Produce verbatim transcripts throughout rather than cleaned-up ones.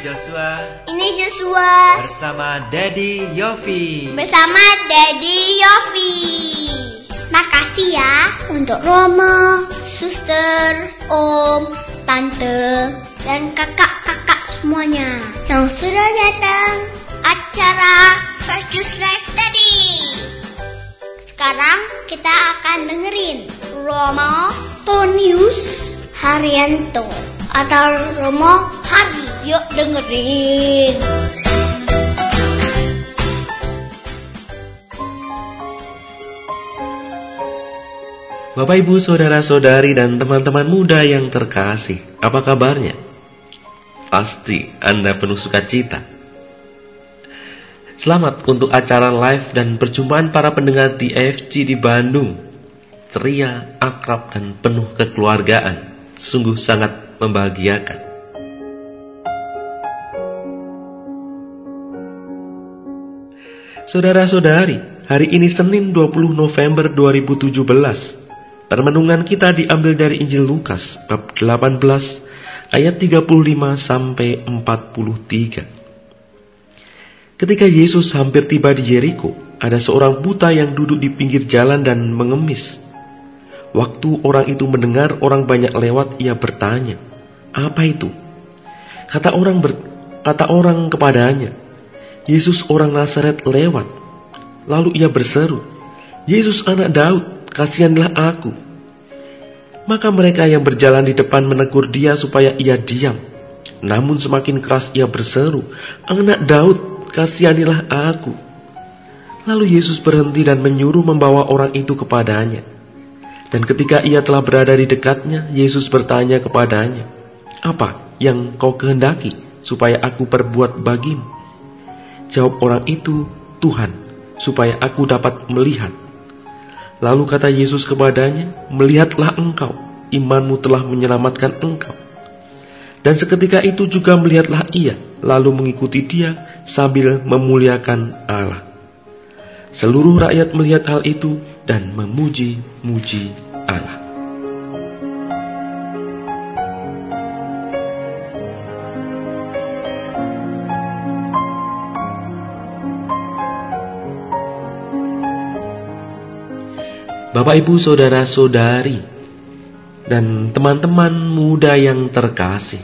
Joshua. Ini Joshua. Bersama Daddy Yofi. Bersama Daddy Yofi. Makasih ya untuk Roma, suster, om, tante, dan kakak-kakak semuanya yang sudah datang acara First Juice Live tadi. Sekarang kita akan dengerin Romo Tonius Haryanto atau Romo Hadi. Yuk dengerin. Bapak, Ibu, saudara-saudari, dan teman-teman muda yang terkasih, apa kabarnya? Pasti Anda penuh sukacita. Selamat untuk acara live dan perjumpaan para pendengar di A F C di Bandung. Ceria, akrab, dan penuh kekeluargaan. Sungguh sangat membahagiakan. Saudara-saudari, hari ini Senin dua puluh November dua ribu tujuh belas. Permenungan kita diambil dari Injil Lukas bab delapan belas ayat tiga puluh lima sampai empat puluh tiga. Ketika Yesus hampir tiba di Yeriko, ada seorang buta yang duduk di pinggir jalan dan mengemis. Waktu orang itu mendengar orang banyak lewat, ia bertanya, "Apa itu?" Kata orang ber, kata orang kepadanya, "Yesus orang Nazaret lewat." Lalu ia berseru, "Yesus anak Daud, kasihanlah aku." Maka mereka yang berjalan di depan menegur dia supaya ia diam. Namun semakin keras ia berseru, "Anak Daud, kasihanilah aku." Lalu Yesus berhenti dan menyuruh membawa orang itu kepadanya. Dan ketika ia telah berada di dekatnya, Yesus bertanya kepadanya, "Apa yang kau kehendaki supaya aku perbuat bagimu?" Jawab orang itu, "Tuhan, supaya aku dapat melihat." Lalu kata Yesus kepadanya, "Melihatlah engkau, imanmu telah menyelamatkan engkau." Dan seketika itu juga melihatlah ia, lalu mengikuti dia sambil memuliakan Allah. Seluruh rakyat melihat hal itu dan memuji-muji Allah. Bapak, Ibu, saudara-saudari, dan teman-teman muda yang terkasih.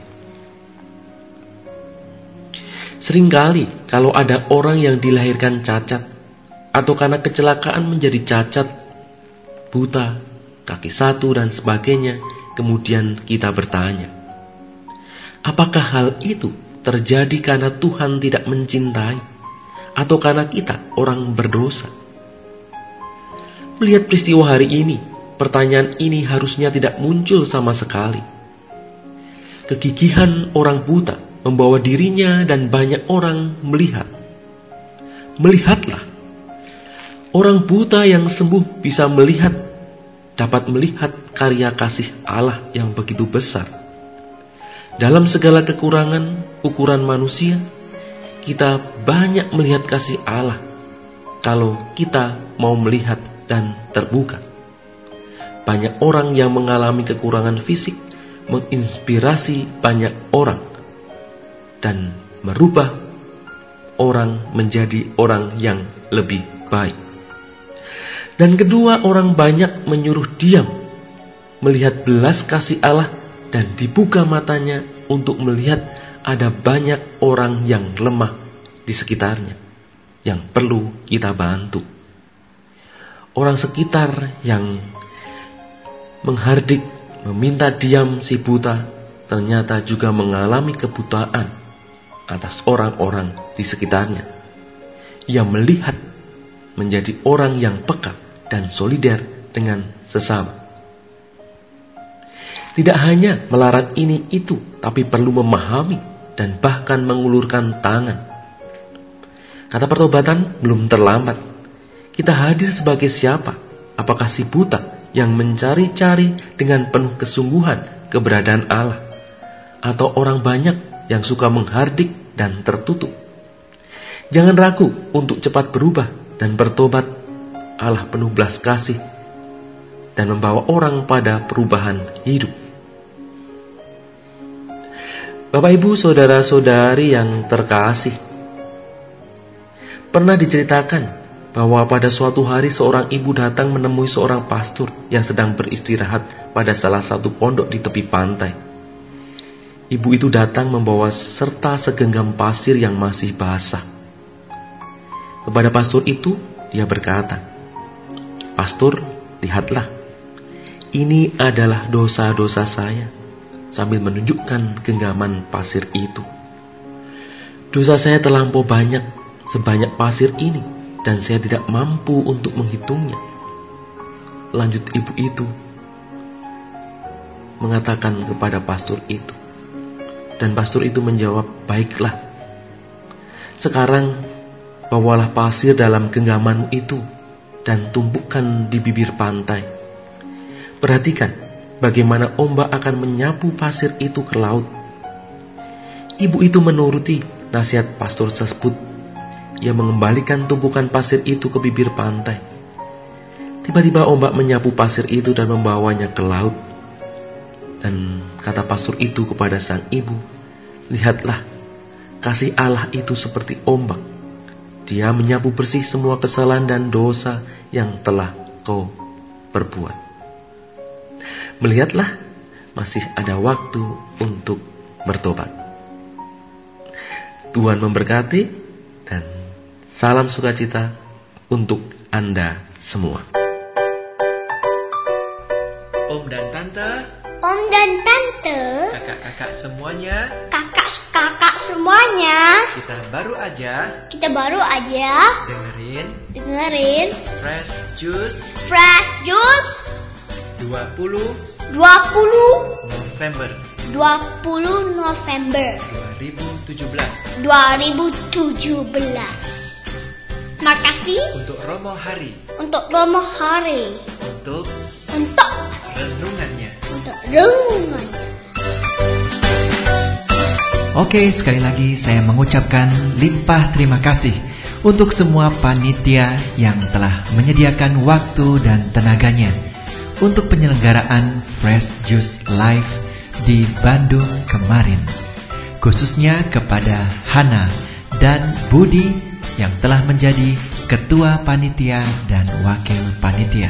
Seringkali kalau ada orang yang dilahirkan cacat, atau karena kecelakaan menjadi cacat, buta, kaki satu, dan sebagainya, kemudian kita bertanya, apakah hal itu terjadi karena Tuhan tidak mencintai, atau karena kita orang berdosa? Melihat peristiwa hari ini, pertanyaan ini harusnya tidak muncul sama sekali. Kegigihan orang buta membawa dirinya dan banyak orang melihat. Melihatlah. Orang buta yang sembuh bisa melihat, dapat melihat karya kasih Allah yang begitu besar. Dalam segala kekurangan, ukuran manusia, kita banyak melihat kasih Allah kalau kita mau melihat dan terbuka. Banyak orang yang mengalami kekurangan fisik menginspirasi banyak orang dan merubah orang menjadi orang yang lebih baik. Dan kedua, orang banyak menyuruh diam, melihat belas kasih Allah dan dibuka matanya untuk melihat ada banyak orang yang lemah di sekitarnya yang perlu kita bantu. Orang sekitar yang menghardik, meminta diam si buta, ternyata juga mengalami kebutaan atas orang-orang di sekitarnya. Ia melihat menjadi orang yang peka dan solider dengan sesama. Tidak hanya melarang ini itu, tapi perlu memahami dan bahkan mengulurkan tangan. Kata pertobatan belum terlambat. Kita hadir sebagai siapa? Apakah si buta yang mencari-cari dengan penuh kesungguhan keberadaan Allah, atau orang banyak yang suka menghardik dan tertutup? Jangan ragu untuk cepat berubah dan bertobat. Allah penuh belas kasih dan membawa orang pada perubahan hidup. Bapak Ibu saudara-saudari yang terkasih, pernah diceritakan bahwa pada suatu hari seorang ibu datang menemui seorang pastor yang sedang beristirahat pada salah satu pondok di tepi pantai. Ibu itu datang membawa serta segenggam pasir yang masih basah. Kepada pastor itu, dia berkata, "Pastor, lihatlah, ini adalah dosa-dosa saya," sambil menunjukkan genggaman pasir itu. "Dosa saya terlampau banyak, sebanyak pasir ini, dan saya tidak mampu untuk menghitungnya." Lanjut ibu itu mengatakan kepada pastor itu. Dan pastor itu menjawab, "Baiklah, sekarang bawalah pasir dalam genggamanmu itu dan tumpukkan di bibir pantai. Perhatikan bagaimana ombak akan menyapu pasir itu ke laut." Ibu itu menuruti nasihat pastor tersebut. Ia mengembalikan tumpukan pasir itu ke bibir pantai. Tiba-tiba ombak menyapu pasir itu dan membawanya ke laut. Dan kata pastor itu kepada sang ibu, "Lihatlah, kasih Allah itu seperti ombak. Dia menyapu bersih semua kesalahan dan dosa yang telah kau perbuat. Melihatlah, masih ada waktu untuk bertobat." Tuhan memberkati dan salam sukacita untuk Anda semua. Om dan Tante, Om dan Tante, kakak-kakak semuanya, kakak-kakak semuanya, kita baru aja kita baru aja dengerin dengerin Fresh Juice Fresh Juice dua puluh dua puluh November dua puluh November dua ribu tujuh belas dua ribu tujuh belas. Makasih untuk Romo Hari, untuk Romo Hari, untuk untuk renungannya. untuk renungan. Oke, sekali lagi saya mengucapkan limpah terima kasih untuk semua panitia yang telah menyediakan waktu dan tenaganya untuk penyelenggaraan Fresh Juice Live di Bandung kemarin. Khususnya kepada Hana dan Budi yang telah menjadi ketua panitia dan wakil panitia.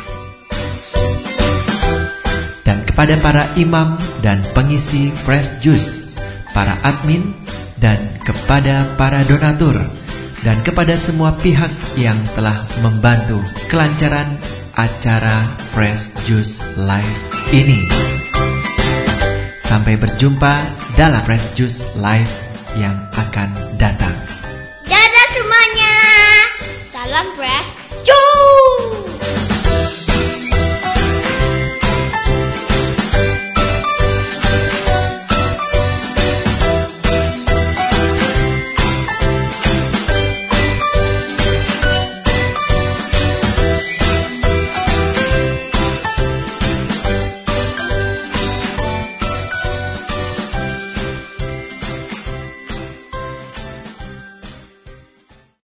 Dan kepada para imam dan pengisi Fresh Juice, para admin, dan kepada para donatur, dan kepada semua pihak yang telah membantu kelancaran acara Fresh Juice Live ini. Sampai berjumpa dalam Fresh Juice Live yang akan datang.